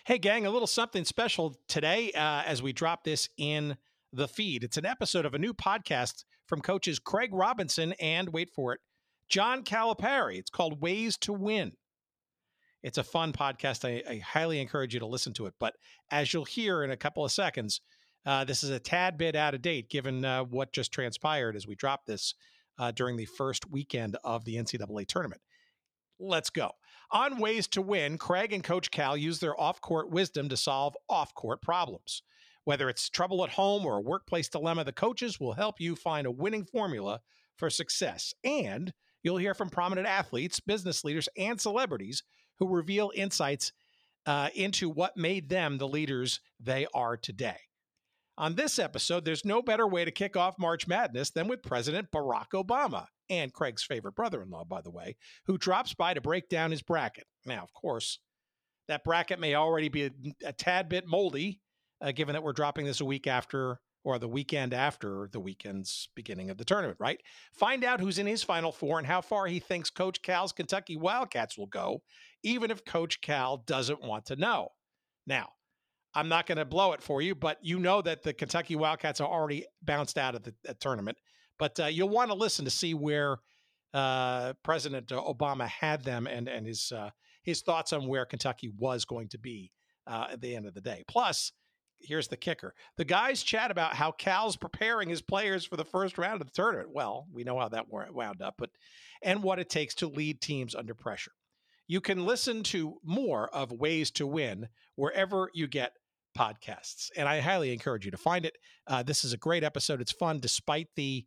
Hey, gang, a little something special today as we drop this in the feed. It's an episode of a new podcast from coaches Craig Robinson and, wait for it, John Calipari. It's called Ways to Win. It's a fun podcast. I highly encourage you to listen to it. But as you'll hear in a couple of seconds, this is a tad bit out of date given what just transpired as we drop this during the first weekend of the NCAA tournament. Let's go. On Ways to Win, Craig and Coach Cal use their off-court wisdom to solve off-court problems. Whether it's trouble at home or a workplace dilemma, the coaches will help you find a winning formula for success. And you'll hear from prominent athletes, business leaders, and celebrities who reveal insights into what made them the leaders they are today. On this episode, there's no better way to kick off March Madness than with President Barack Obama, and Craig's favorite brother-in-law, by the way, who drops by to break down his bracket. Now, of course, that bracket may already be a tad bit moldy, given that we're dropping this a week after, or the weekend after the weekend's beginning of the tournament, right? Find out who's in his Final Four and how far he thinks Coach Cal's Kentucky Wildcats will go, even if Coach Cal doesn't want to know. Now, I'm not going to blow it for you, but you know that the Kentucky Wildcats are already bounced out of the tournament. But you'll want to listen to see where President Obama had them and his thoughts on where Kentucky was going to be at the end of the day. Plus, here's the kicker. The guys chat about how Cal's preparing his players for the first round of the tournament. Well, we know how that wound up, and what it takes to lead teams under pressure. You can listen to more of Ways to Win wherever you get podcasts, and I highly encourage you to find it. This is a great episode. It's fun despite the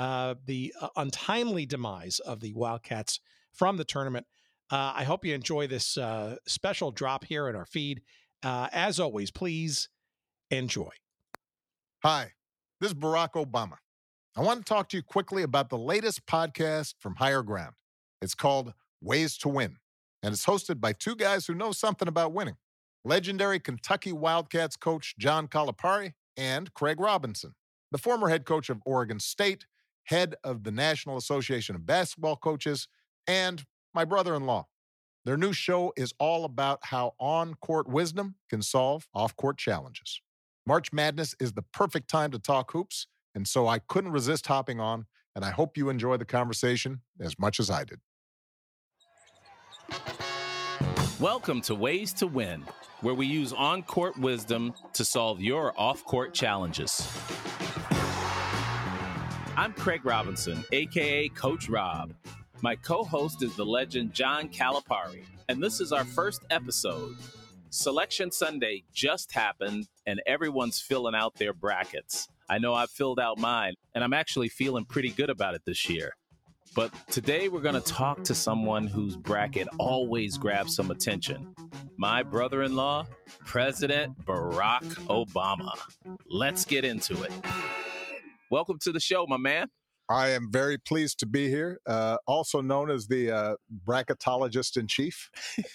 untimely demise of the Wildcats from the tournament. I hope you enjoy this special drop here in our feed. As always, please enjoy. Hi, this is Barack Obama. I want to talk to you quickly about the latest podcast from Higher Ground. It's called Ways to Win, and it's hosted by two guys who know something about winning. Legendary Kentucky Wildcats coach John Calipari and Craig Robinson, the former head coach of Oregon State, head of the National Association of Basketball Coaches, and my brother-in-law. Their new show is all about how on-court wisdom can solve off-court challenges. March Madness is the perfect time to talk hoops, and so I couldn't resist hopping on, and I hope you enjoy the conversation as much as I did. Welcome to Ways to Win, where we use on-court wisdom to solve your off-court challenges. I'm Craig Robinson, a.k.a. Coach Rob. My co-host is the legend John Calipari, and this is our first episode. Selection Sunday just happened, and everyone's filling out their brackets. I know I've filled out mine, and I'm actually feeling pretty good about it this year. But today we're going to talk to someone whose bracket always grabs some attention. My brother-in-law, President Barack Obama. Let's get into it. Welcome to the show, my man. I am very pleased to be here, also known as the bracketologist in chief.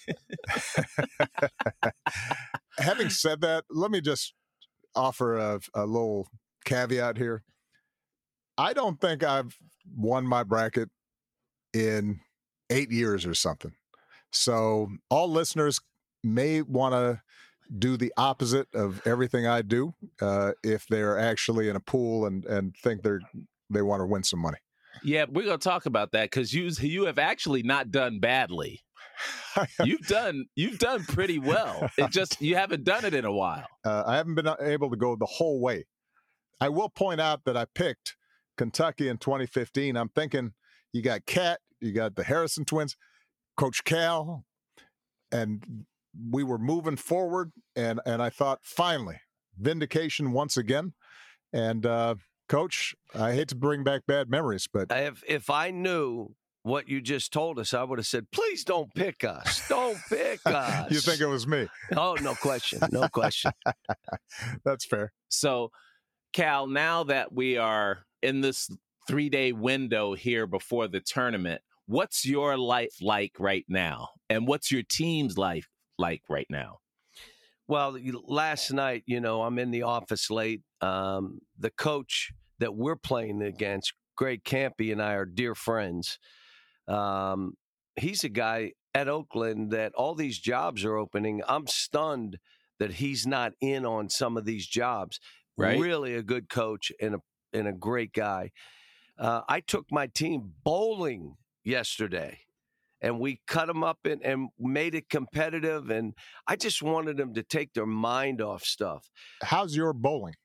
Having said that, let me just offer a little caveat here. I don't think I've won my bracket in 8 years or something. So all listeners may want to do the opposite of everything I do if they're actually in a pool and think they want to win some money. Yeah, we're going to talk about that because you have actually not done badly. You've done pretty well. It just you haven't done it in a while. I haven't been able to go the whole way. I will point out that I picked Kentucky in 2015. I'm thinking you got Cat, you got the Harrison twins, Coach Cal, and we were moving forward. And I thought, finally, vindication once again. And Coach, I hate to bring back bad memories, but if I knew what you just told us, I would have said, please don't pick us. Don't pick us. You think it was me? Oh, no question. No question. That's fair. So, Cal, now that we are in this 3-day window here before the tournament, what's your life like right now? And what's your team's life like right now? Well, last night, I'm in the office late. The coach that we're playing against, Greg Campy, and I are dear friends. He's a guy at Oakland that all these jobs are opening. I'm stunned that he's not in on some of these jobs. Right. Really a good coach and a great guy. I took my team bowling yesterday, and we cut them up and made it competitive. And I just wanted them to take their mind off stuff. How's your bowling?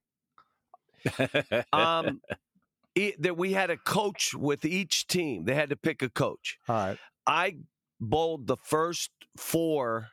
That we had a coach with each team. They had to pick a coach. All right. I bowled the first four.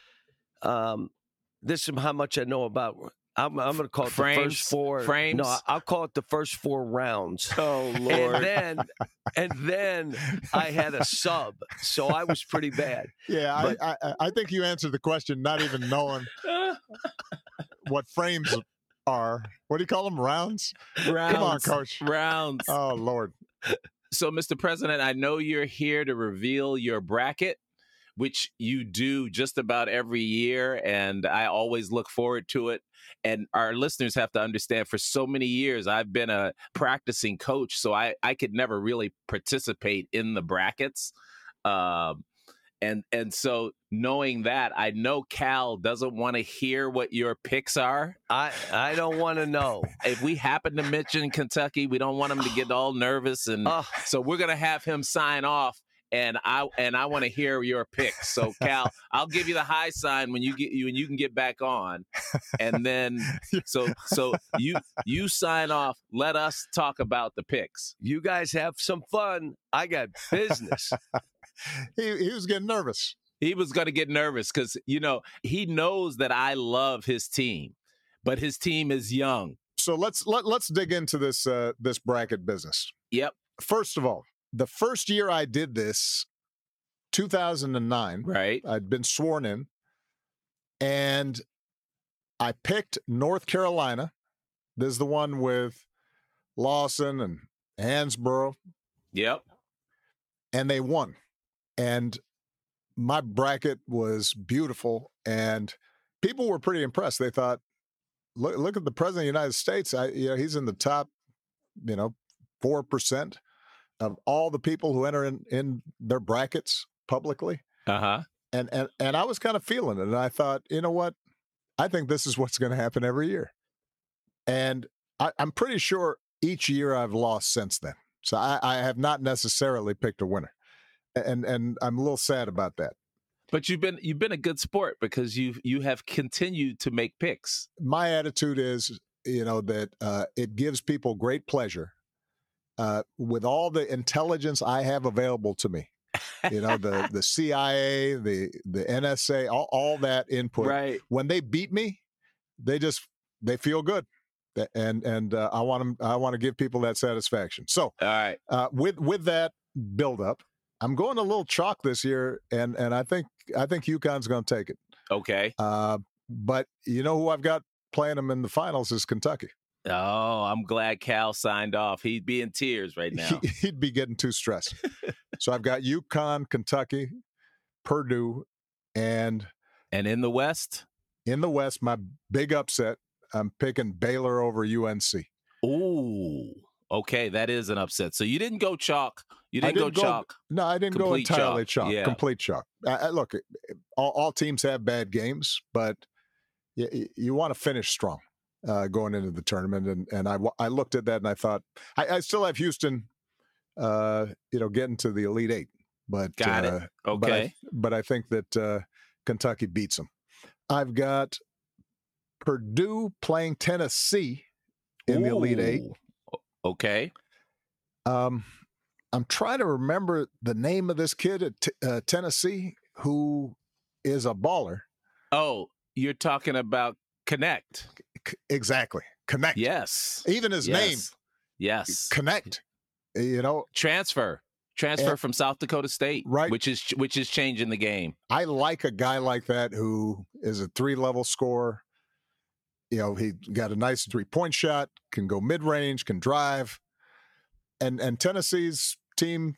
This is how much I know about. I'm going to call it the first four frames. No, I'll call it the first 4 rounds. Oh Lord! And then I had a sub, so I was pretty bad. Yeah, But- I think you answered the question not even knowing what frames are. What do you call them? Rounds? Rounds. Come on, Coach. Rounds. Oh, Lord. So, Mr. President, I know you're here to reveal your bracket, which you do just about every year, and I always look forward to it. And our listeners have to understand, for so many years, I've been a practicing coach, so I could never really participate in the brackets. And so knowing that, I know Cal doesn't want to hear what your picks are. I don't want to know. If we happen to mention Kentucky, we don't want him to get all nervous, and so we're going to have him sign off. And I want to hear your picks. So Cal, I'll give you the high sign when you can get back on, and then so you sign off. Let us talk about the picks. You guys have some fun. I got business. He was getting nervous. He was going to get nervous because he knows that I love his team, but his team is young. So let's dig into this bracket business. Yep. First of all, the first year I did this, 2009, Right. I'd been sworn in, and I picked North Carolina. This is the one with Lawson and Hansborough, Yep. and they won. And my bracket was beautiful, and people were pretty impressed. They thought, look at the president of the United States. He's in the top, 4% of all the people who enter in their brackets publicly. Uh-huh. And I was kind of feeling it. And I thought, you know what? I think this is what's going to happen every year. And I'm pretty sure each year I've lost since then. So I have not necessarily picked a winner. And I'm a little sad about that. But you've been a good sport because you have continued to make picks. My attitude is, that it gives people great pleasure with all the intelligence I have available to me. The CIA, the NSA, all that input. Right. When they beat me, they feel good, and I want to give people that satisfaction. So, all right, with that build up, I'm going a little chalk this year, and I think UConn's going to take it. Okay. But you know who I've got playing them in the finals is Kentucky. Oh, I'm glad Cal signed off. He'd be in tears right now. He'd be getting too stressed. So I've got UConn, Kentucky, Purdue, and in the West? In the West, my big upset, I'm picking Baylor over UNC. Ooh, okay, that is an upset. So you didn't go chalk. You didn't go chalk. No, I didn't go entirely chalk. Yeah. Complete chalk. Look, all teams have bad games, but you want to finish strong. Going into the tournament, and I looked at that and I thought I still have Houston, getting to the Elite Eight, but got it. Okay, but I think that Kentucky beats them. I've got Purdue playing Tennessee in the Elite Eight. Okay. I'm trying to remember the name of this kid at Tennessee who is a baller. Oh, you're talking about Connect. Exactly. Connect. Yes. Even his name. Yes. Connect. Transfer from South Dakota State. Right. Which is changing the game. I like a guy like that who is a 3-level scorer. He got a nice 3-point shot, can go mid-range, can drive. And Tennessee's team,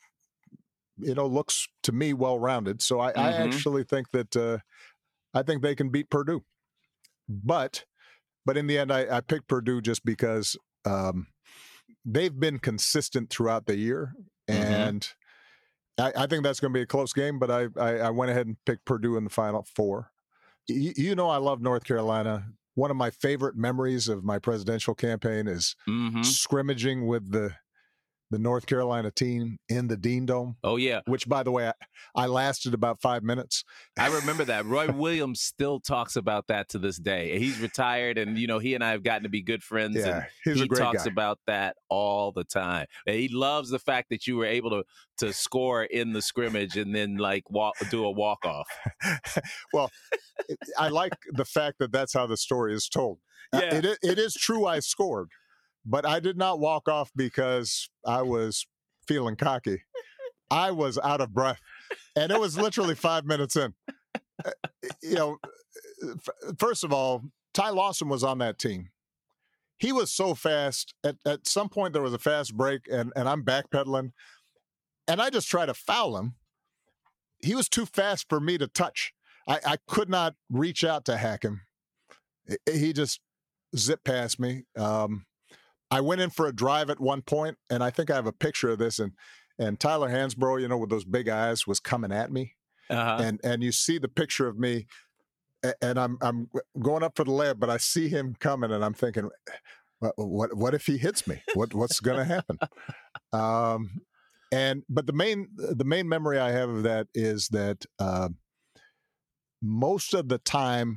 looks to me well-rounded. So I actually think that I think they can beat Purdue. But in the end, I picked Purdue just because they've been consistent throughout the year, and I think that's going to be a close game, but I went ahead and picked Purdue in the Final Four. You know I love North Carolina. One of my favorite memories of my presidential campaign is scrimmaging with the North Carolina team in the Dean Dome. Oh, yeah. Which, by the way, I lasted about 5 minutes. I remember that. Roy Williams still talks about that to this day. He's retired, and, he and I have gotten to be good friends. Yeah, and he talks guy. about that all the time. And he loves the fact that you were able to score in the scrimmage and then, do a walk-off. Well, I like the fact that that's how the story is told. Yeah. It is true I scored. But I did not walk off because I was feeling cocky. I was out of breath. And it was literally 5 minutes in. First of all, Ty Lawson was on that team. He was so fast. At some point, there was a fast break, and I'm backpedaling. And I just tried to foul him. He was too fast for me to touch. I could not reach out to hack him. He just zipped past me. I went in for a drive at one point, and I think I have a picture of this. And Tyler Hansbrough, with those big eyes, was coming at me. And you see the picture of me, and I'm going up for the layup, but I see him coming, and I'm thinking, what if he hits me? What's going to happen? But the main memory I have of that is that most of the time,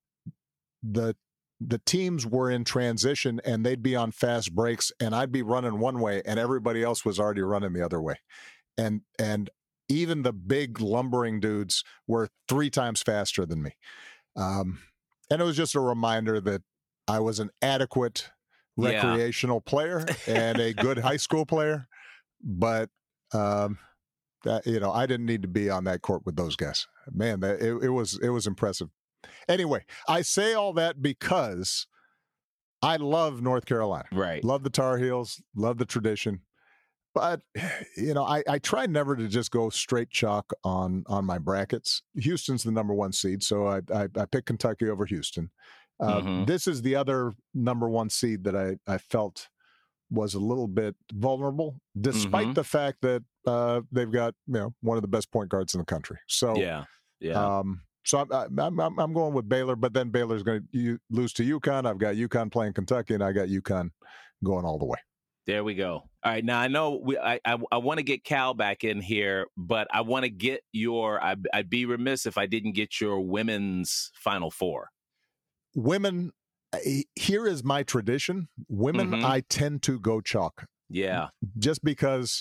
the teams were in transition and they'd be on fast breaks and I'd be running one way and everybody else was already running the other way. And even the big lumbering dudes were 3 times faster than me. And it was just a reminder that I was an adequate recreational player and a good high school player. But, I didn't need to be on that court with those guys. Man, it was impressive. Anyway, I say all that because I love North Carolina. Right. Love the Tar Heels, love the tradition. But, I try never to just go straight chalk on my brackets. Houston's the number 1 seed, so I picked Kentucky over Houston. This is the other number 1 seed that I felt was a little bit vulnerable, despite the fact that they've got one of the best point guards in the country. So yeah. So I'm going with Baylor, but then Baylor's going to lose to UConn. I've got UConn playing Kentucky, and I got UConn going all the way. There we go. All right. Now, I know I want to get Cal back in here, but I want to get I'd be remiss if I didn't get your women's Final Four. Women, here is my tradition. Women, I tend to go chalk. Yeah. Just because,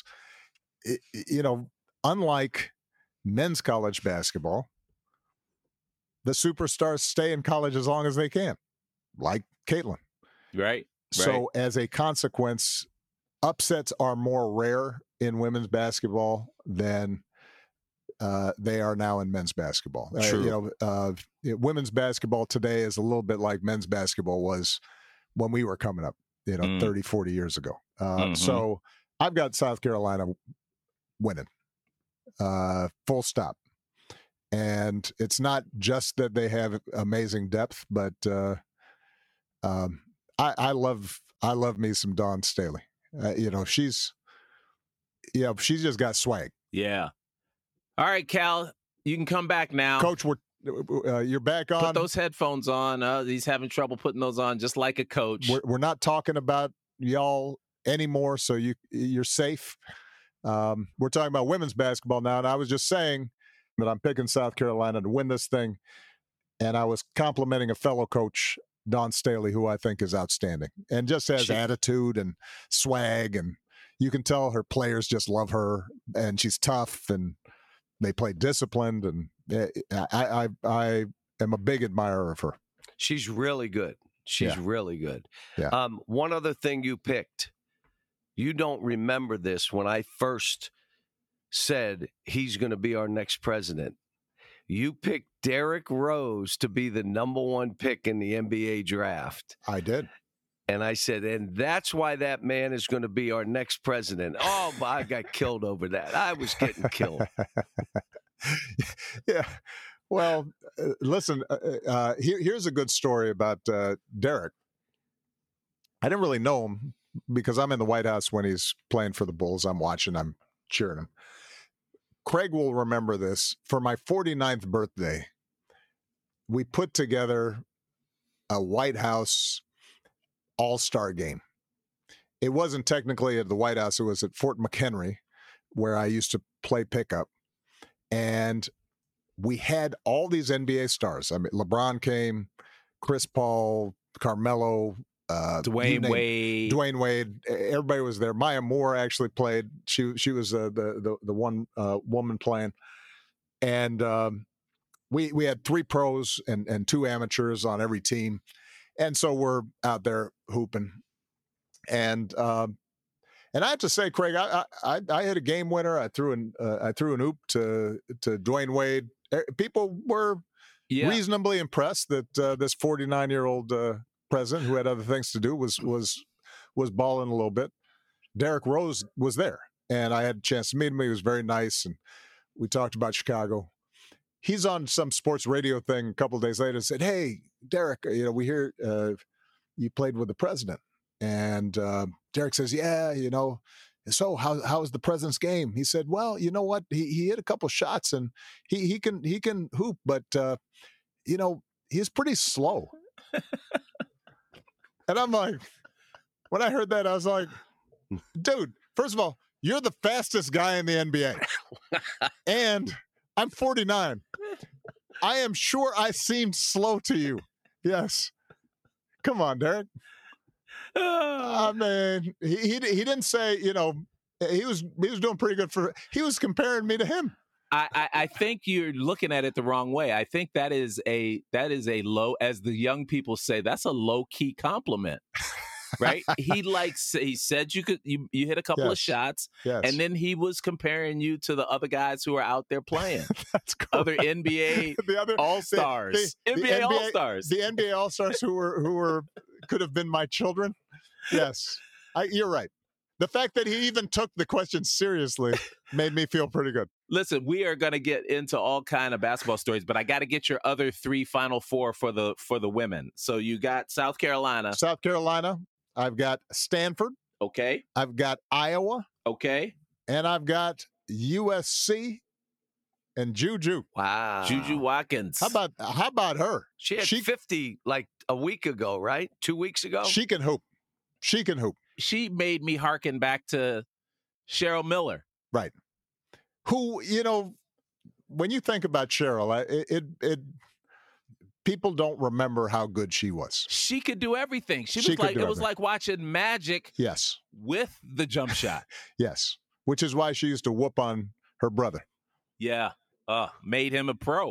unlike men's college basketball, the superstars stay in college as long as they can, like Caitlin. Right. So as a consequence, upsets are more rare in women's basketball than they are now in men's basketball. True. Women's basketball today is a little bit like men's basketball was when we were coming up, 30, 40 years ago. So I've got South Carolina winning, full stop. And it's not just that they have amazing depth, but I love me some Dawn Staley. She's just got swag. Yeah. All right, Cal, you can come back now. Coach, you're back on. Put those headphones on. He's having trouble putting those on, just like a coach. We're not talking about y'all anymore, so you're safe. We're talking about women's basketball now, and I was just saying that I'm picking South Carolina to win this thing, and I was complimenting a fellow coach, Dawn Staley, who I think is outstanding and just has attitude and swag, and you can tell her players just love her, and she's tough, and they play disciplined, and I am a big admirer of her. She's really good. She's really good. Yeah. One other thing you picked, you don't remember this when I first said he's going to be our next president. You picked Derrick Rose to be the number 1 pick in the NBA draft. I did. And I said, and that's why that man is going to be our next president. Oh, I got killed over that. I was getting killed. Yeah. Well, listen, here's a good story about Derrick. I didn't really know him because I'm in the White House when he's playing for the Bulls. I'm watching, I'm cheering him. Craig will remember this. For my 49th birthday, we put together a White House all-star game. It wasn't technically at the White House. It was at Fort McHenry, where I used to play pickup. And we had all these NBA stars. I mean, LeBron came, Chris Paul, Carmelo, Dwayne Wade. Dwayne Wade. Everybody was there. Maya Moore actually played. She was the one woman playing. And we had 3 pros and 2 amateurs on every team. And so we're out there hooping. And I have to say, Craig, I hit a game winner. I threw an oop to Dwayne Wade. People were reasonably impressed that this 49-year-old president, who had other things to do, was balling a little bit. Derrick Rose was there, and I had a chance to meet him. He was very nice, and we talked about Chicago. He's on some sports radio thing a couple of days later and said, "Hey, Derrick, we hear you played with the president." And Derrick says, "Yeah, so how was the president's game?" He said, "Well, you know what? He hit a couple shots and he can hoop, but he's pretty slow." And I'm like, when I heard that, I was like, dude, first of all, you're the fastest guy in the NBA. And I'm 49. I am sure I seemed slow to you. Yes. Come on, Derrick. I mean, he didn't say, he was doing pretty good he was comparing me to him. I think you're looking at it the wrong way. I think that is a low, as the young people say, that's a low key compliment, right? He said you hit a couple of shots, and then he was comparing you to the other guys who are out there playing. That's cool. Other NBA All-Stars, NBA All-Stars, the NBA All-Stars who were could have been my children. Yes, you're right. The fact that he even took the question seriously made me feel pretty good. Listen, we are going to get into all kind of basketball stories, but I got to get your other 3 Final Four for the women. So you got South Carolina. I've got Stanford. Okay. I've got Iowa. Okay. And I've got USC and Juju. Wow. Juju Watkins. How about her? She had 50 like a week ago, right? 2 weeks ago? She can hoop. She made me hearken back to Cheryl Miller. Right. Who, when you think about Cheryl, it people don't remember how good she was. She could do everything. It was like watching magic. Yes. With the jump shot. Yes. Which is why she used to whoop on her brother. Yeah. Made him a pro.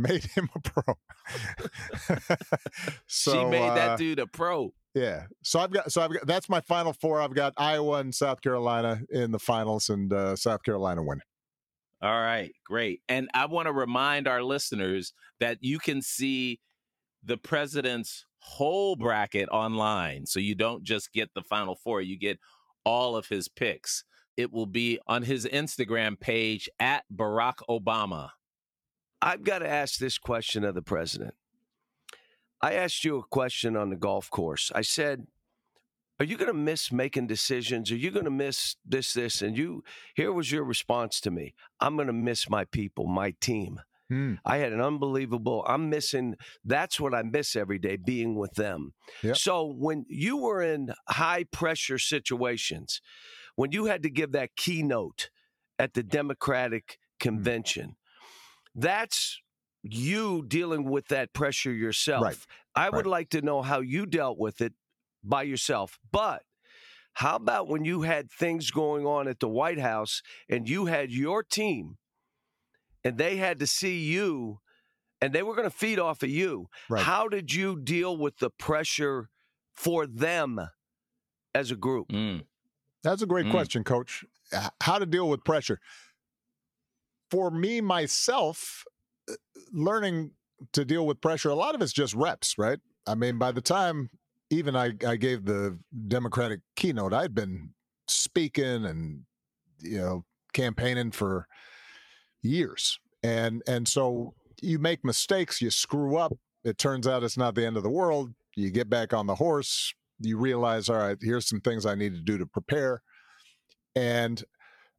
So, she made that dude a pro. Yeah. So I've got that's my Final Four. I've got Iowa and South Carolina in the finals, and South Carolina winning. All right, great. And I want to remind our listeners that you can see the president's whole bracket online. So you don't just get the Final Four, you get all of his picks. It will be on his Instagram page at Barack Obama. I've got to ask this question of the president. I asked you a question on the golf course. I said, are you going to miss making decisions? Are you going to miss this? And here was your response to me. I'm going to miss my people, my team. I had an unbelievable, that's what I miss every day, being with them. Yep. So when you were in high pressure situations, when you had to give that keynote at the Democratic convention, that's you dealing with that pressure yourself. Right. I would like to know how you dealt with it by yourself. But how about when you had things going on at the White House and you had your team and they had to see you and they were going to feed off of you? Right. How did you deal with the pressure for them as a group? That's a great question, Coach. How to deal with pressure. For me, myself, learning to deal with pressure, a lot of it's just reps, right? I mean, by the time even I gave the Democratic keynote, I'd been speaking and, campaigning for years. And so you make mistakes, you screw up. It turns out it's not the end of the world. You get back on the horse. You realize, all right, here's some things I need to do to prepare. And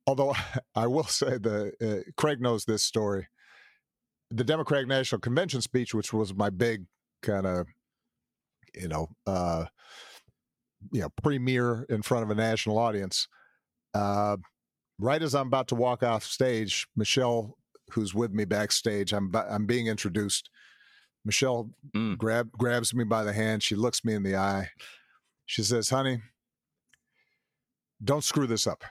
Although I will say Craig knows this story. The Democratic National Convention speech, which was my big kind of, premiere in front of a national audience. Right as I'm about to walk off stage, Michelle, who's with me backstage, I'm being introduced. Michelle grabs me by the hand. She looks me in the eye. She says, "Honey, don't screw this up,"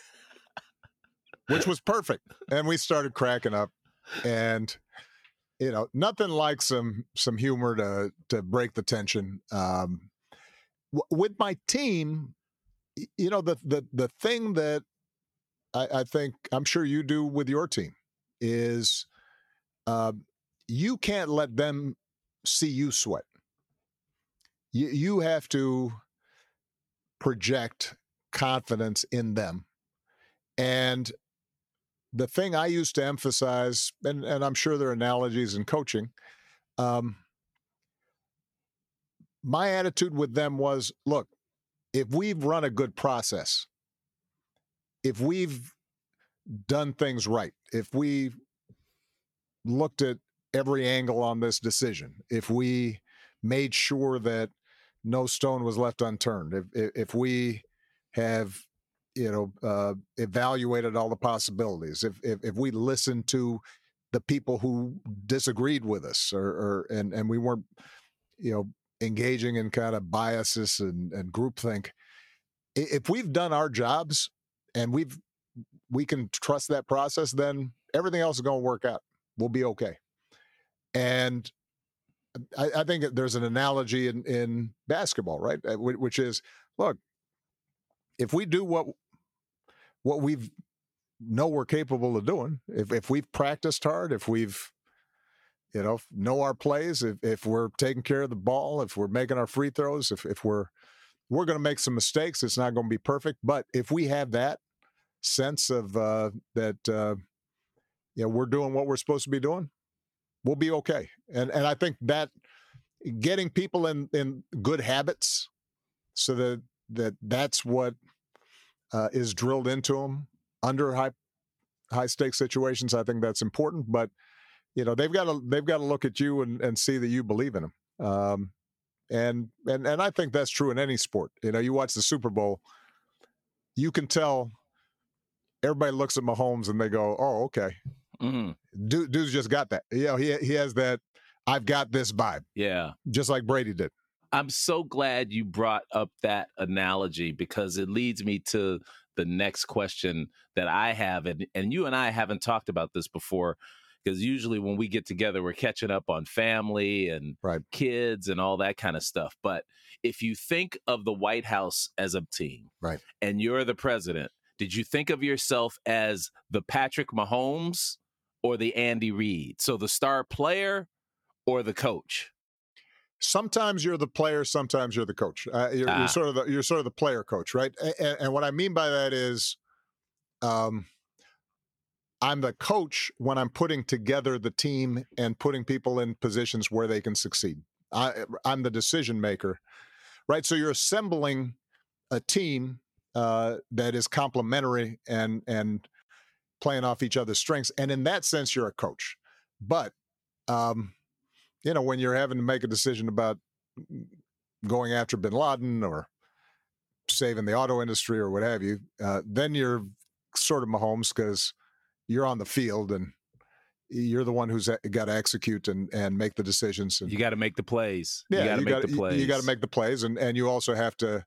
which was perfect. And we started cracking up. And nothing like some humor to break the tension. With my team, the thing that I think I'm sure you do with your team is you can't let them see you sweat. You have to project confidence in them. And the thing I used to emphasize, and I'm sure there are analogies in coaching, my attitude with them was, look, if we've run a good process, if we've done things right, if we looked at every angle on this decision, if we made sure that no stone was left unturned, if we have evaluated all the possibilities, if we listened to the people who disagreed with us, and we weren't engaging in kind of biases and groupthink, if we've done our jobs and we can trust that process, then everything else is going to work out. We'll be okay. And I think there's an analogy in basketball, right? Which is, look, if we do what we've know we're capable of doing, if we've practiced hard, if we've know our plays, if we're taking care of the ball, if we're making our free throws, if we're going to make some mistakes, it's not going to be perfect. But if we have that sense of that we're doing what we're supposed to be doing, we'll be okay. And I think that getting people in good habits, so that's what is drilled into them under high stakes situations. I think that's important. But they've got to look at you and see that you believe in them. And I think that's true in any sport. You watch the Super Bowl, you can tell everybody looks at Mahomes and they go, "Oh, okay." Mm-hmm. Dude's just got that. He has that I've got this vibe. Yeah. Just like Brady did. I'm so glad you brought up that analogy, because it leads me to the next question that I have. And you and I haven't talked about this before, because usually when we get together, we're catching up on family and kids and all that kind of stuff. But if you think of the White House as a team, right, and you're the president, did you think of yourself as the Patrick Mahomes or the Andy Reid? So the star player or the coach? Sometimes you're the player, sometimes you're the coach. You're sort of the player coach, right? And what I mean by that is, I'm the coach when I'm putting together the team and putting people in positions where they can succeed. I'm the decision maker, right? So you're assembling a team that is complementary and playing off each other's strengths, and in that sense, you're a coach. But when you're having to make a decision about going after bin Laden or saving the auto industry or what have you, then you're sort of Mahomes, because you're on the field and you're the one who's got to execute and make the decisions. And you got to make the plays. Yeah, you got to make the plays. You got to make the plays, and you also have to,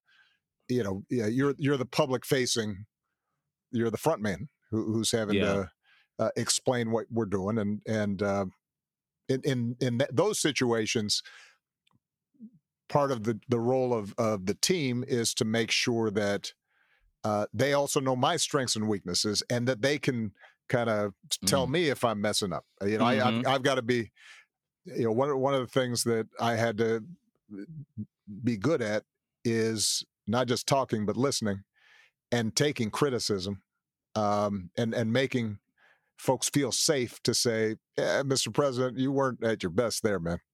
you're the public facing, you're the front man who's having to explain what we're doing, and in those situations, part of the role of the team is to make sure that they also know my strengths and weaknesses, and that they can kind of tell me if I'm messing up. I've got to be, one of the things that I had to be good at is not just talking, but listening and taking criticism, and making folks feel safe to say, Mr. President, you weren't at your best there, man.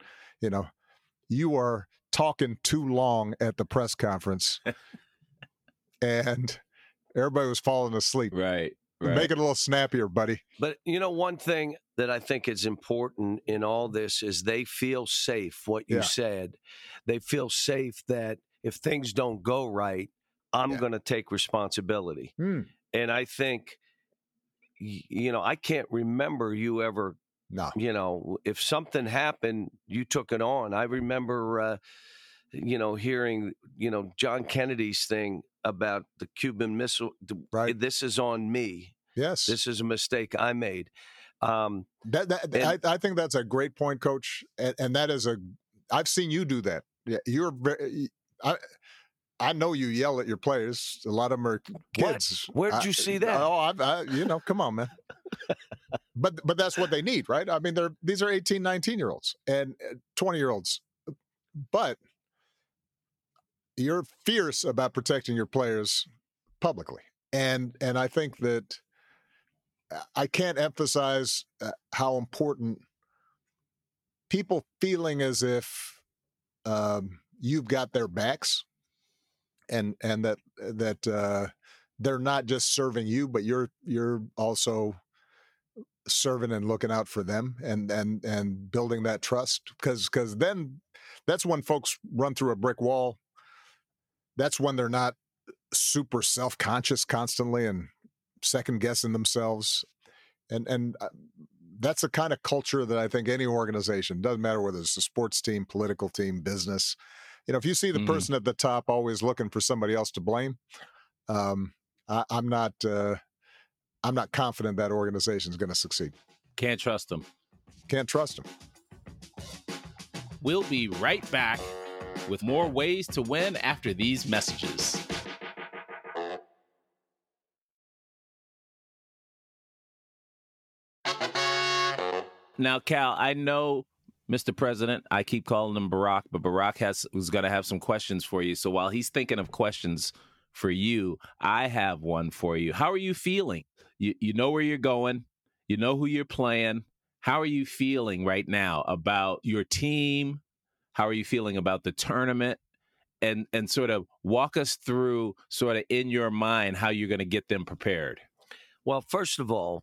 You are talking too long at the press conference. And Everybody was falling asleep. Right. Make it a little snappier, buddy. But, one thing that I think is important in all this is they feel safe, what you said. They feel safe that if things don't go right, I'm going to take responsibility. And I think, I can't remember you ever, if something happened, you took it on. I remember, hearing, John Kennedy's thing about the Cuban Missile. Right. This is on me. Yes. This is a mistake I made. I think that's a great point, Coach. And that is I've seen you do that. Yeah, you're very, I know you yell at your players. A lot of them are kids. Where did you see that? Oh, come on, man. But that's what they need, right? I mean, these are 18, 19-year-olds and 20-year-olds. But you're fierce about protecting your players publicly. And I think that I can't emphasize how important people feeling as if you've got their backs and that they're not just serving you, but you're also serving and looking out for them and building that trust, because then that's when folks run through a brick wall. That's when they're not super self-conscious constantly and second guessing themselves. And that's the kind of culture that I think any organization, doesn't matter whether it's a sports team, political team, business, if you see the person at the top always looking for somebody else to blame, I'm not confident that organization is going to succeed. Can't trust them. Can't trust them. We'll be right back with more ways to win after these messages. Now, Cal, I know, Mr. President, I keep calling him Barack, but Barack was going to have some questions for you. So while he's thinking of questions for you, I have one for you. How are you feeling? You know where you're going. You know who you're playing. How are you feeling right now about your team? How are you feeling about the tournament? And sort of walk us through sort of in your mind how you're going to get them prepared. Well, first of all,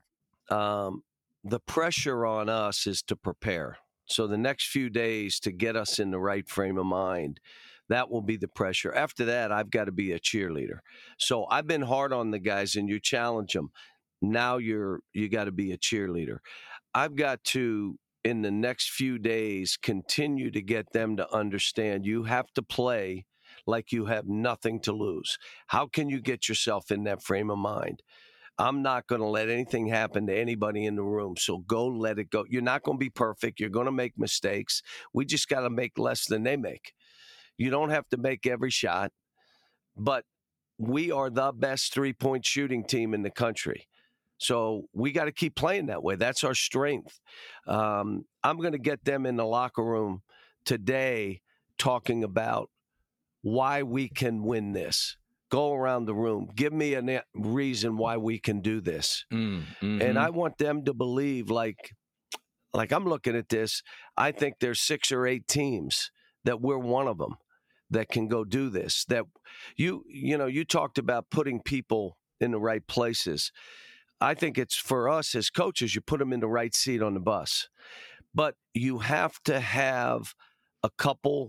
the pressure on us is to prepare. So the next few days to get us in the right frame of mind, that will be the pressure. After that, I've got to be a cheerleader. So I've been hard on the guys, and you challenge them. Now you got to be a cheerleader. I've got to, in the next few days, continue to get them to understand you have to play like you have nothing to lose. How can you get yourself in that frame of mind? I'm not going to let anything happen to anybody in the room. So go let it go. You're not going to be perfect. You're going to make mistakes. We just got to make less than they make. You don't have to make every shot, but we are the best three-point shooting team in the country. So we got to keep playing that way. That's our strength. I'm going to get them in the locker room today talking about why we can win this. Go around the room. Give me a reason why we can do this. Mm-hmm. And I want them to believe, like I'm looking at this, I think there's 6 or 8 teams that we're one of them that can go do this. That you talked about putting people in the right places. I think it's for us as coaches, you put them in the right seat on the bus. But you have to have a couple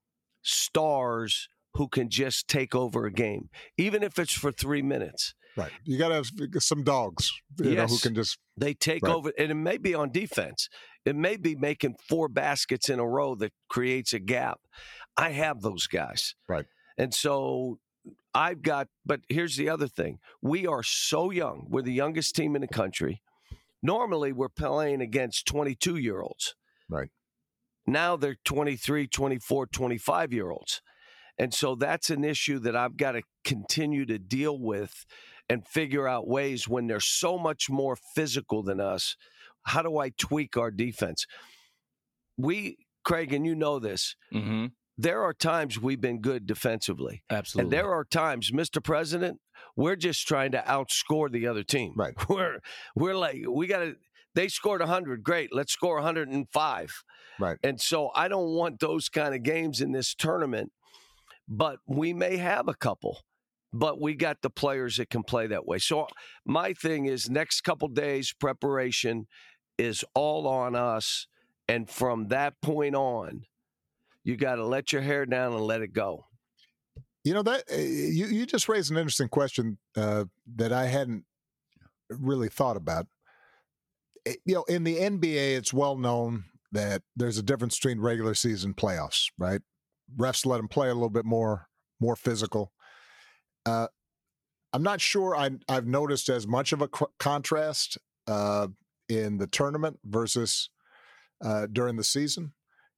stars who can just take over a game, even if it's for 3 minutes. Right. You got to have some dogs, who can just... They take over, and it may be on defense. It may be making 4 baskets in a row that creates a gap. I have those guys. Right. And so but here's the other thing. We are so young. We're the youngest team in the country. Normally, we're playing against 22-year-olds. Right. Now they're 23, 24, 25-year-olds. And so that's an issue that I've got to continue to deal with and figure out ways when they're so much more physical than us. How do I tweak our defense? Craig, and you know this, there are times we've been good defensively. Absolutely. And there are times, Mr. President, we're just trying to outscore the other team. Right. We're like, they scored 100. Great. Let's score 105. Right. And so I don't want those kind of games in this tournament. But we may have a couple. but we got the players that can play that way. So my thing is next couple days preparation is all on us. And from that point on, you got to let your hair down and let it go. You know, that you just raised an interesting question that I hadn't really thought about. You know, in the NBA, it's well known that there's a difference between regular season playoffs, right? Refs let them play a little bit more physical. I'm not sure I've noticed as much of a contrast in the tournament versus during the season.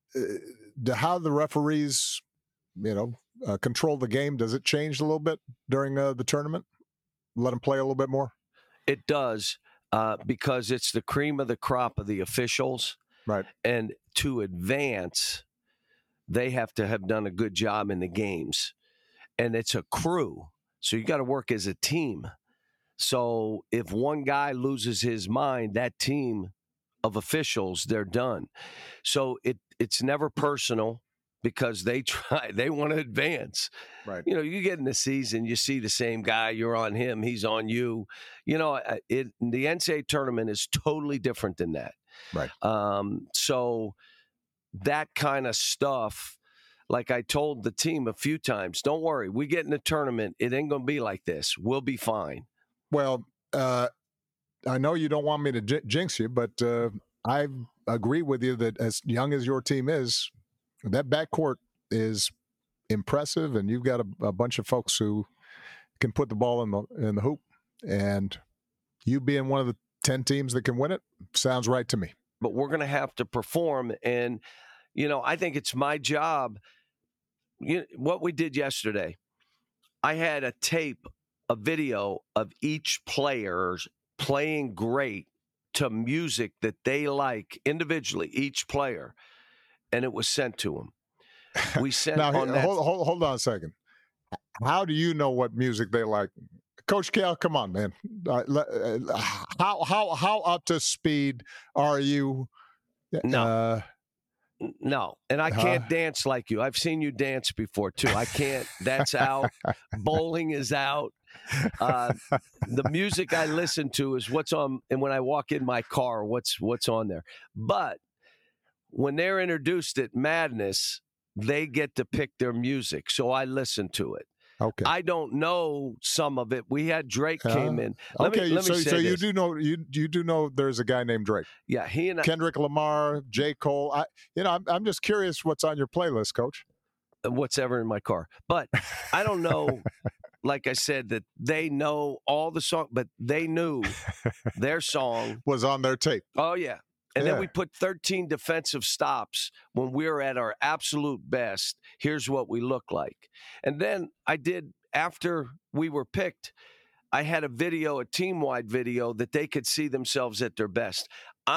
How the referees, control the game, does it change a little bit during the tournament? Let them play a little bit more? It does, because it's the cream of the crop of the officials. Right. And to advance, they have to have done a good job in the games. And it's a crew. So you got to work as a team. So if one guy loses his mind, that team of officials, they're done. So it's never personal because they want to advance. Right. You get in the season, you see the same guy, you're on him, he's on you. The NCAA tournament is totally different than that. Right. So that kind of stuff, like I told the team a few times, don't worry, we get in the tournament, it ain't going to be like this. We'll be fine. Well, I know you don't want me to jinx you, but I agree with you that as young as your team is, that backcourt is impressive, and you've got a bunch of folks who can put the ball in the hoop. And you being one of the 10 teams that can win it sounds right to me. But we're going to have to perform, and I think it's my job. What we did yesterday, I had a video of each player playing great to music that they like individually, each player, and it was sent to them. We sent now, on that. Hold on a second. How do you know what music they like? Coach Cal, come on, man. How up to speed are you? No. No, and I can't dance like you. I've seen you dance before, too. I can't. That's out. Bowling is out. The music I listen to is what's on, and when I walk in my car, what's on there. But when they're introduced at Madness, they get to pick their music, so I listen to it. Okay. I don't know some of it. We had Drake came in. So you do know you do know there's a guy named Drake. Yeah, he and Kendrick Lamar, J. Cole. I'm just curious what's on your playlist, Coach. What's ever in my car. But I don't know, like I said, that they know all the songs, but they knew their song was on their tape. Oh, yeah. And then we put 13 defensive stops when we were at our absolute best. Here's what we look like. And then I did, after we were picked, I had a team-wide video that they could see themselves at their best.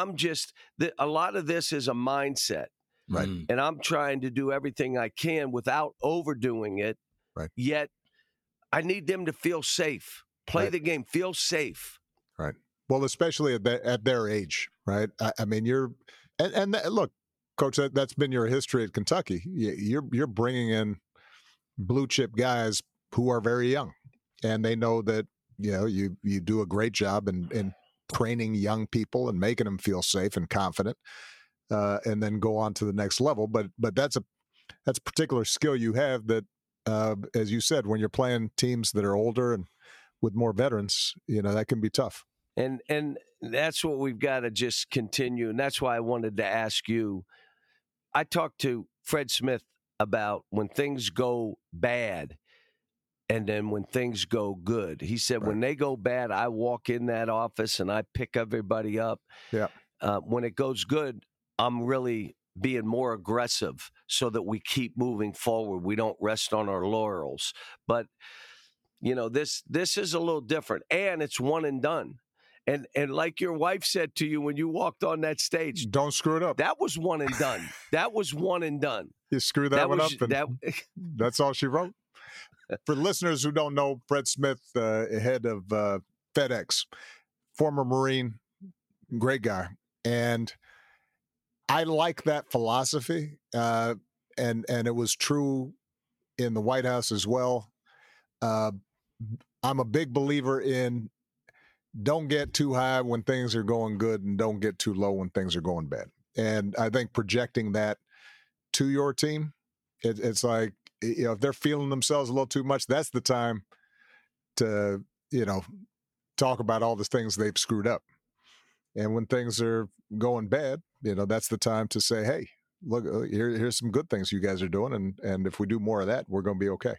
A lot of this is a mindset. Right. And I'm trying to do everything I can without overdoing it. Right. Yet I need them to feel safe. Play the game, feel safe. Right. Well, especially at their age, right? I mean, look, Coach, that's been your history at Kentucky. You're bringing in blue chip guys who are very young, and they know that you do a great job in training young people and making them feel safe and confident, and then go on to the next level. But that's a particular skill you have that, as you said, when you're playing teams that are older and with more veterans, that can be tough. And that's what we've got to just continue. And that's why I wanted to ask you. I talked to Fred Smith about when things go bad and then when things go good. He said, when they go bad, I walk in that office and I pick everybody up. Yeah. When it goes good, I'm really being more aggressive so that we keep moving forward. We don't rest on our laurels. But, this is a little different. And it's one and done. And like your wife said to you when you walked on that stage, don't screw it up. That was one and done. That was one and done. You screw that one up, and that's all she wrote. For listeners who don't know, Fred Smith, head of FedEx, former Marine, great guy. And I like that philosophy. And it was true in the White House as well. I'm a big believer in don't get too high when things are going good and don't get too low when things are going bad. And I think projecting that to your team, it's like, if they're feeling themselves a little too much, that's the time to, talk about all the things they've screwed up. And when things are going bad, that's the time to say, hey, look, here's some good things you guys are doing. And if we do more of that, we're going to be okay.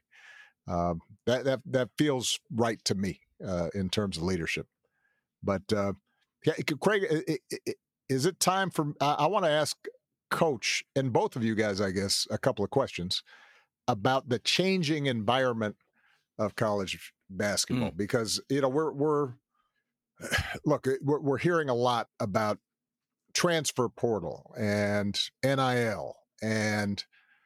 That feels right to me in terms of leadership. But Craig, is it time for, I want to ask Coach and both of you guys, I guess, a couple of questions about the changing environment of college basketball, because, we're hearing a lot about transfer portal and NIL and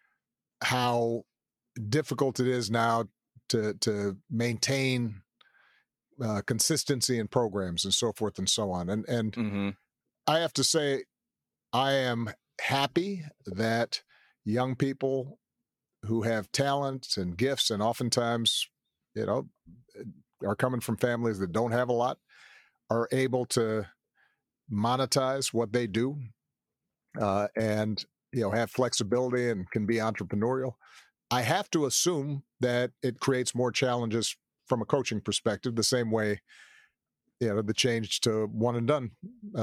how difficult it is now to maintain consistency in programs and so forth and so on. And I have to say, I am happy that young people who have talents and gifts and oftentimes, are coming from families that don't have a lot, are able to monetize what they do and, have flexibility and can be entrepreneurial. I have to assume that it creates more challenges from a coaching perspective, the same way, the change to one and done,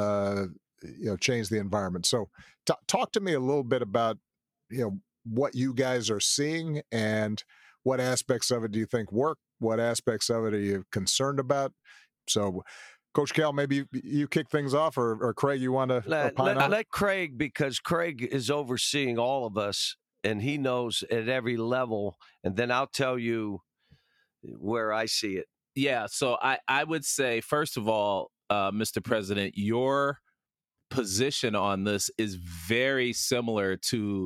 change the environment. So talk to me a little bit about, what you guys are seeing and what aspects of it do you think work? What aspects of it are you concerned about? So, Coach Cal, maybe you kick things off, or Craig, you want to let Craig, because Craig is overseeing all of us and he knows at every level. And then I'll tell you where I see it. Yeah, so I would say, first of all, Mr. President, your position on this is very similar to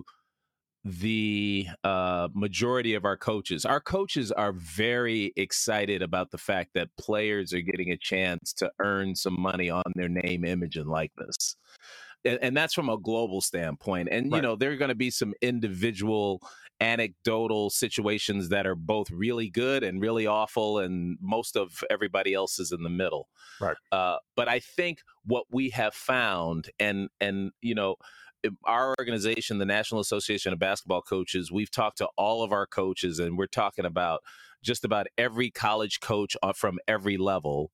the majority of our coaches. Our coaches are very excited about the fact that players are getting a chance to earn some money on their name, image, and likeness. And that's from a global standpoint. And, right. There are going to be some individual anecdotal situations that are both really good and really awful, and most of everybody else is in the middle. Right. But I think what we have found, and our organization, the National Association of Basketball Coaches, we've talked to all of our coaches, and we're talking about just about every college coach from every level.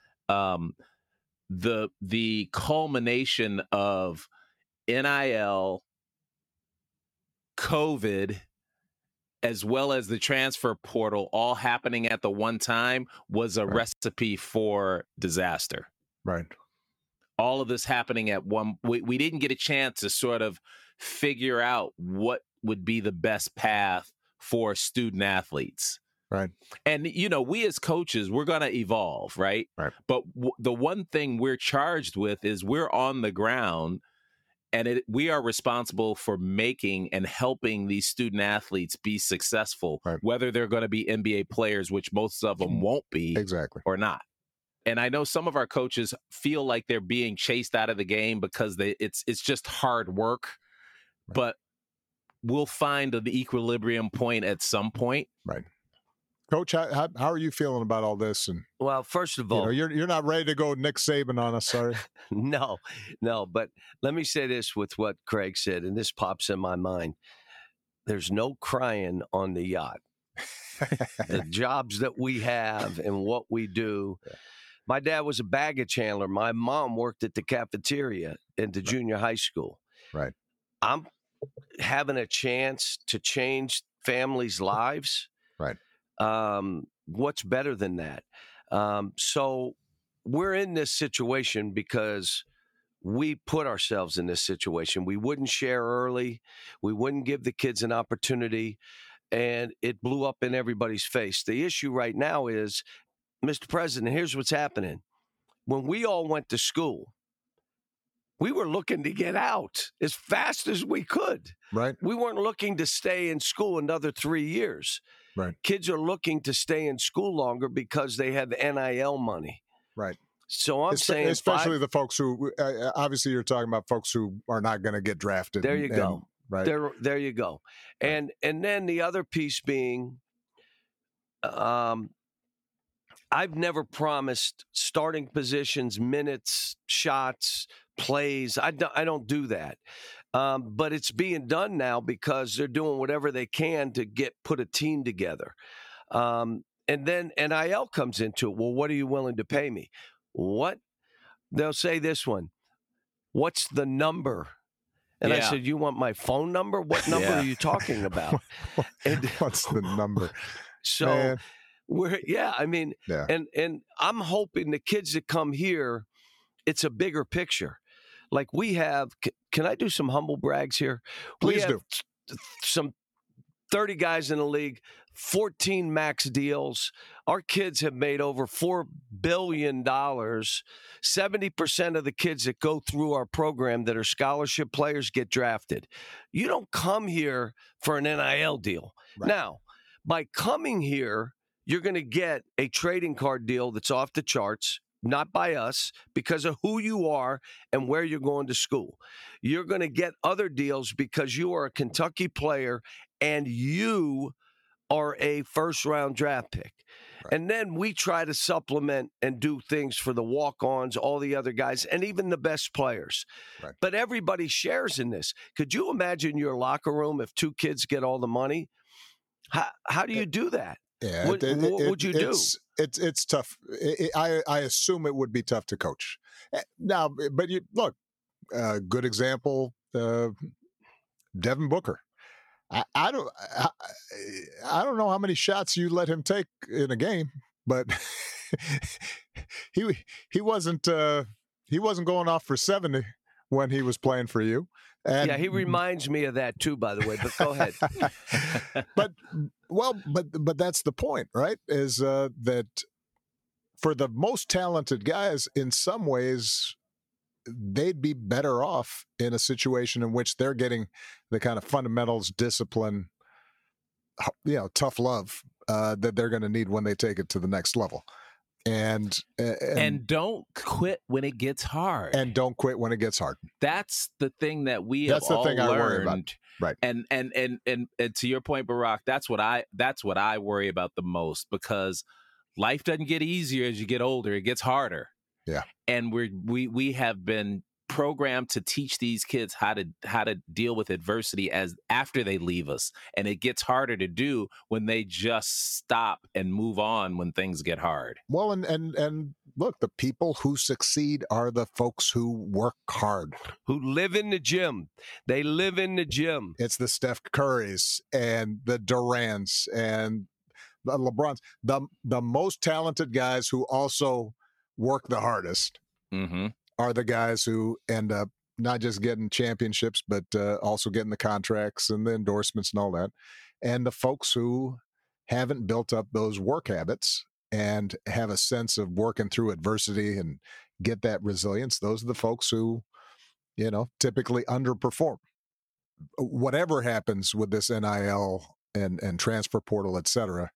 The culmination of NIL, COVID, as well as the transfer portal all happening at the one time was a recipe for disaster. Right. All of this happening at one, we didn't get a chance to sort of figure out what would be the best path for student athletes. Right. And, we as coaches, we're going to evolve, right? Right. But the one thing we're charged with is we're on the ground, and we are responsible for making and helping these student athletes be successful, whether they're going to be NBA players, which most of them won't be, exactly, or not. And I know some of our coaches feel like they're being chased out of the game because it's just hard work, but we'll find an equilibrium point at some point. Right. Coach, how are you feeling about all this? And well, first of all, you're not ready to go Nick Saban on us, sorry. No. But let me say this with what Craig said, and this pops in my mind. There's no crying on the yacht. The jobs that we have and what we do. My dad was a baggage handler. My mom worked at the cafeteria in the junior high school. Right. I'm having a chance to change families' lives. Right. What's better than that? So we're in this situation because we put ourselves in this situation. We wouldn't share early. We wouldn't give the kids an opportunity. And it blew up in everybody's face. The issue right now is, Mr. President, here's what's happening. When we all went to school, we were looking to get out as fast as we could. Right. We weren't looking to stay in school another 3 years. Right. Kids are looking to stay in school longer because they have NIL money. Right. So I'm saying, especially the folks who, obviously you're talking about folks who are not going to get drafted. There you go. Right. There you go. Right. And then the other piece being, I've never promised starting positions, minutes, shots, plays. I don't do that. But it's being done now because they're doing whatever they can to put a team together. And then NIL comes into it. Well, what are you willing to pay me? What? They'll say this one. What's the number? And I said, you want my phone number? What number are you talking about? And, what's the number? So Man. And I'm hoping the kids that come here, it's a bigger picture. Like we have, can I do some humble brags here? Please do. Some 30 guys in the league, 14 max deals. Our kids have made over $4 billion. 70% of the kids that go through our program that are scholarship players get drafted. You don't come here for an NIL deal. Right. Now, by coming here, you're going to get a trading card deal that's off the charts. Not by us, because of who you are and where you're going to school. You're going to get other deals because you are a Kentucky player and you are a first-round draft pick. Right. And then we try to supplement and do things for the walk-ons, all the other guys, and even the best players. Right. But everybody shares in this. Could you imagine your locker room if two kids get all the money? How do you do that? Yeah, what would you do? It's tough. I assume it would be tough to coach. Now, but you look, good example, Devin Booker. I don't know how many shots you let him take in a game, but he wasn't going off for 70 when he was playing for you. And, he reminds me of that too, by the way, but go ahead. But that's the point, right? Is that for the most talented guys, in some ways, they'd be better off in a situation in which they're getting the kind of fundamentals, discipline, tough love that they're going to need when they take it to the next level. And don't quit when it gets hard. And don't quit when it gets hard. That's the thing that we that's have the thing all I worry learned. About. Right. And to your point, Barack, that's what I worry about the most, because life doesn't get easier as you get older. It gets harder. Yeah. And we have been programmed to teach these kids how to deal with adversity as after they leave us, and it gets harder to do when they just stop and move on when things get hard. Well, and look, the people who succeed are the folks who work hard, who live in the gym. They live in the gym. It's the Steph Currys and the Durants and the LeBrons, the most talented guys who also work the hardest. Mm-hmm. Are the guys who end up not just getting championships, but also getting the contracts and the endorsements and all that. And the folks who haven't built up those work habits and have a sense of working through adversity and get that resilience, those are the folks who, typically underperform. Whatever happens with this NIL and transfer portal, et cetera,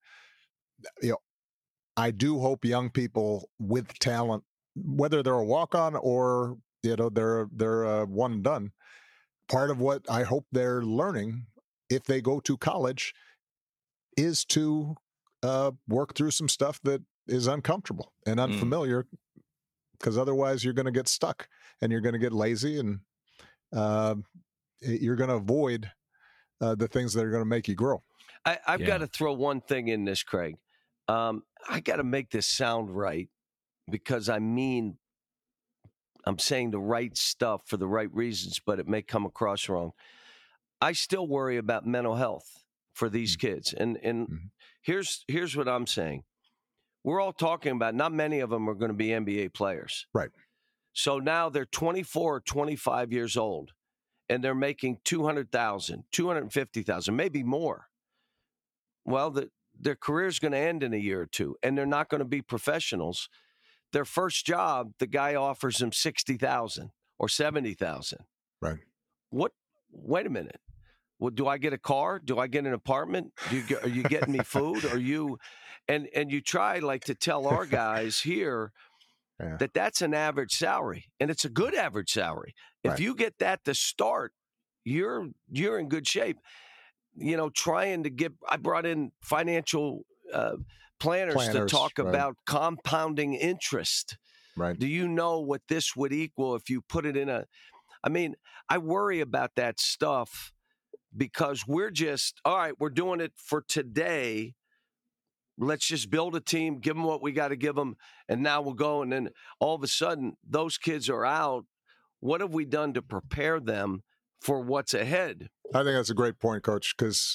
I do hope young people with talent, whether they're a walk-on or they're a one and done, part of what I hope they're learning if they go to college is to work through some stuff that is uncomfortable and unfamiliar, because otherwise you're going to get stuck and you're going to get lazy and you're going to avoid the things that are going to make you grow. I've got to throw one thing in this, Craig. I got to make this sound right, because I'm saying the right stuff for the right reasons, but it may come across wrong. I still worry about mental health for these kids. And here's what I'm saying. We're all talking about, not many of them are going to be NBA players. Right. So now they're 24 or 25 years old, and they're making $200,000, $250,000, maybe more. Well, their career is going to end in a year or two, and they're not going to be professionals. Their first job, the guy offers them $60,000 or $70,000. Right. What? Wait a minute. Well, do I get a car? Do I get an apartment? Are you getting me food? Are you? And you try to tell our guys here that that's an average salary, and it's a good average salary. If you get that to start, you're in good shape. I brought in financial planners to talk right. about compounding interest. Right. Do you know what this would equal if you put it in a? I mean, I worry about that stuff because we're just, all right, we're doing it for today. Let's just build a team, give them what we got to give them, and now we'll go. And then all of a sudden, those kids are out. What have we done to prepare them for what's ahead? I think that's a great point, Coach, because,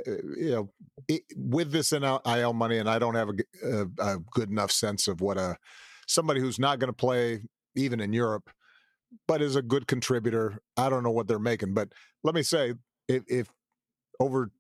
with this NIL money, and I don't have a good enough sense of what somebody who's not going to play even in Europe, but is a good contributor. I don't know what they're making. But let me say, if over,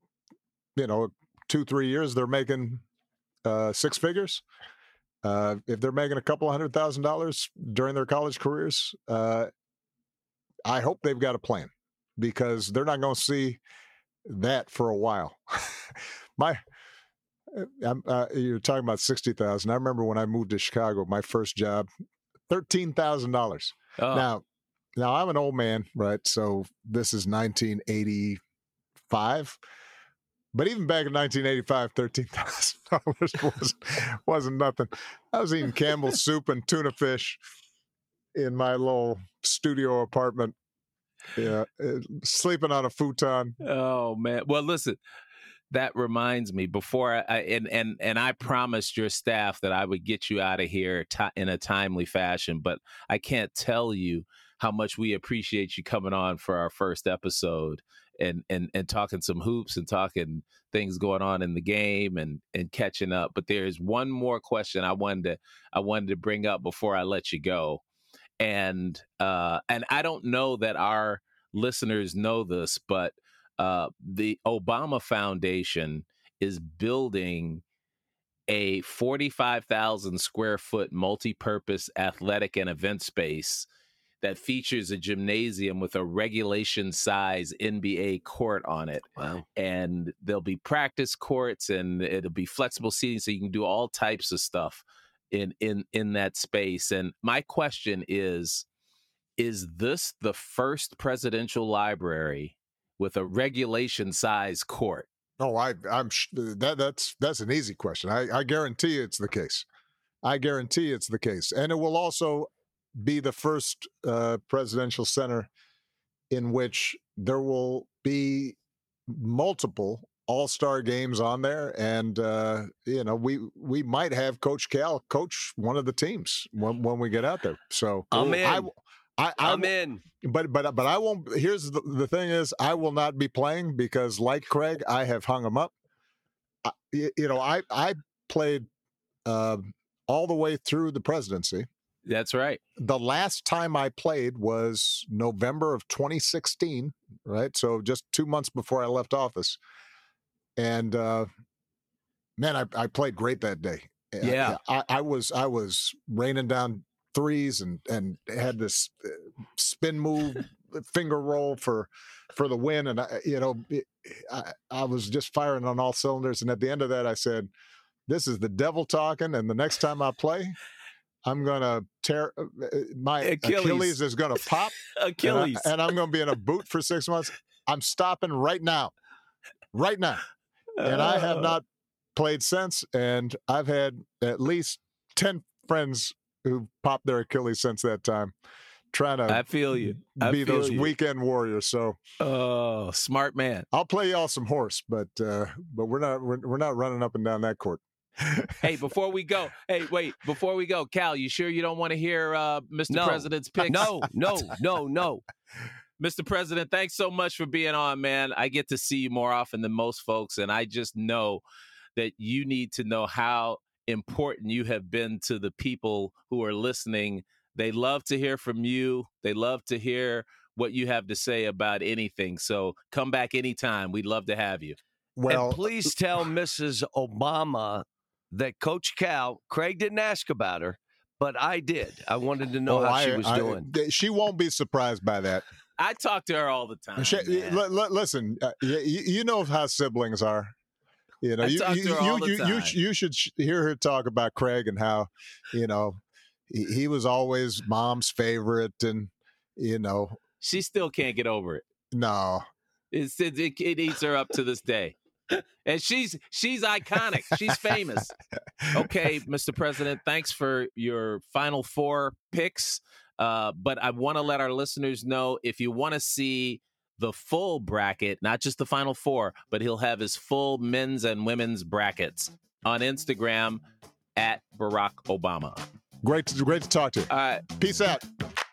2-3 years, they're making six figures. If they're making a couple $100,000 during their college careers, I hope they've got a plan, because they're not going to see that for a while. You're talking about 60,000. I remember when I moved to Chicago, my first job, $13,000. Oh. Now I'm an old man, right? So this is 1985. But even back in 1985, $13,000 wasn't nothing. I was eating Campbell's soup and tuna fish in my little studio apartment, sleeping on a futon. Oh man! Well, listen, that reminds me. Before I promised your staff that I would get you out of here in a timely fashion, but I can't tell you how much we appreciate you coming on for our first episode and talking some hoops and talking things going on in the game and catching up. But there's one more question I wanted to bring up before I let you go. And I don't know that our listeners know this, but the Obama Foundation is building a 45,000 square foot multi-purpose athletic and event space that features a gymnasium with a regulation size NBA court on it. Wow. And there'll be practice courts and it'll be flexible seating so you can do all types of stuff in that space. And my question is this the first presidential library with a regulation size court? Oh, that's an easy question. I guarantee it's the case. I guarantee it's the case. And it will also be the first presidential center in which there will be multiple all-star games on there, and we might have Coach Cal coach one of the teams when we get out there. So I'm in. I'm in. But I won't. Here's the thing: is I will not be playing because, like Craig, I have hung him up. I played all the way through the presidency. That's right. The last time I played was November of 2016, right? So just 2 months before I left office. And man, I played great that day. Yeah. I was raining down threes and had this spin move, finger roll for the win. And I was just firing on all cylinders. And at the end of that, I said, "This is the devil talking. And the next time I play, I'm going to tear my Achilles is going to pop. Achilles. And I'm going to be in a boot for 6 months. I'm stopping right now. Right now." And I have not played since. And I've had at least 10 friends who popped their Achilles since that time, trying to I feel you. be those weekend warriors. So, oh, smart man. I'll play y'all some horse, but we're not running up and down that court. Hey, before we go, Cal, you sure you don't want to hear Mr. President's picks? No. Mr. President, thanks so much for being on, man. I get to see you more often than most folks, and I just know that you need to know how important you have been to the people who are listening. They love to hear from you. They love to hear what you have to say about anything. So come back anytime. We'd love to have you. Well, and please tell Mrs. Obama that Coach Cal, Craig didn't ask about her, but I did. I wanted to know how she was doing. She won't be surprised by that. I talk to her all the time. Listen, you know how siblings are. You know, you should hear her talk about Craig and how, he was always mom's favorite, and she still can't get over it. No, it eats her up to this day. And she's iconic. She's famous. Okay, Mr. President, thanks for your Final Four picks. But I want to let our listeners know, if you want to see the full bracket, not just the Final Four, but he'll have his full men's and women's brackets on Instagram at Barack Obama. Great to talk to you. All right. Peace out.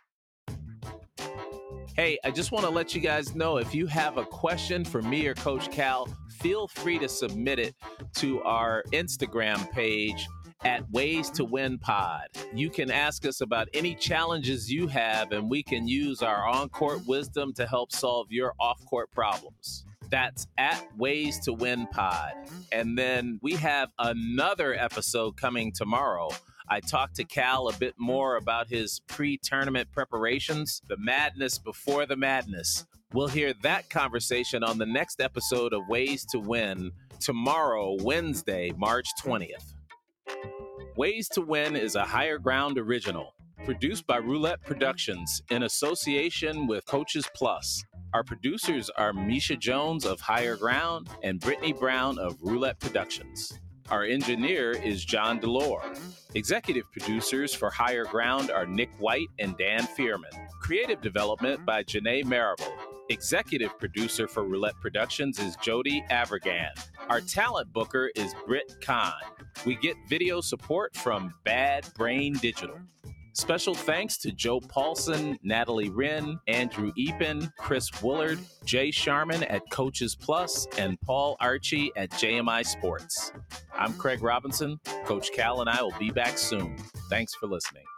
Hey, I just want to let you guys know, if you have a question for me or Coach Cal, feel free to submit it to our Instagram page at Ways to Win Pod. You can ask us about any challenges you have, and we can use our on-court wisdom to help solve your off-court problems. That's at Ways to Win Pod. And then we have another episode coming tomorrow. I talked to Cal a bit more about his pre-tournament preparations, the madness before the madness. We'll hear that conversation on the next episode of Ways to Win tomorrow, Wednesday, March 20th. Ways to Win is a Higher Ground original, produced by Roulette Productions in association with Coaches Plus. Our producers are Misha Jones of Higher Ground and Brittany Brown of Roulette Productions. Our engineer is John Delore. Executive producers for Higher Ground are Nick White and Dan Fierman. Creative development by Janae Marable. Executive producer for Roulette Productions is Jody Avergan. Our talent booker is Britt Kahn. We get video support from Bad Brain Digital. Special thanks to Joe Paulson, Natalie Wren, Andrew Epen, Chris Woolard, Jay Sharman at Coaches Plus, and Paul Archie at JMI Sports. I'm Craig Robinson. Coach Cal and I will be back soon. Thanks for listening.